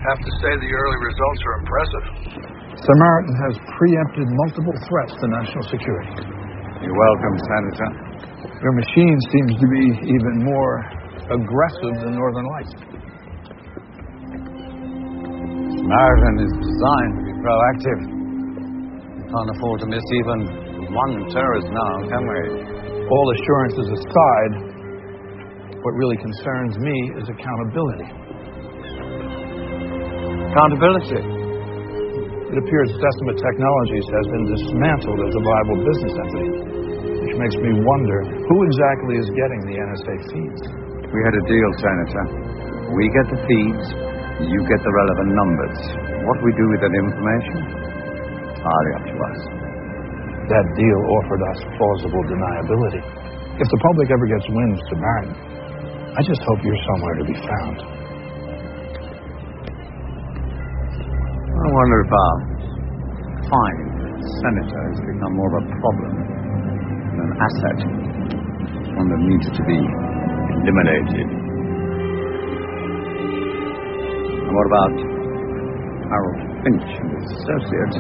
Have to say the early results are impressive. Samaritan has preempted multiple threats to national security. You're welcome, Senator. Your machine seems to be even more aggressive than Northern Lights. Samaritan is designed to be proactive. We can't afford to miss even one terrorist now, can we? All assurances aside, what really concerns me is accountability. Accountability? It appears Decima Technologies has been dismantled as a viable business entity, which makes me wonder who exactly is getting the NSA feeds. We had a deal, Senator. We get the feeds, you get the relevant numbers. What we do with that information, entirely up to us. That deal offered us plausible deniability. If the public ever gets wind of Samaritan, I just hope you're somewhere to be found. I wonder if our fine senator has become more of a problem than an asset, one that needs to be eliminated. And what about Harold Finch and his associates?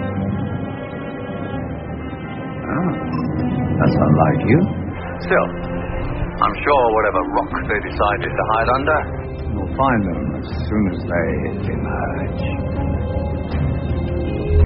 That's unlike you. Still, I'm sure whatever rock they decided to hide under, We'll find them as soon as they emerge.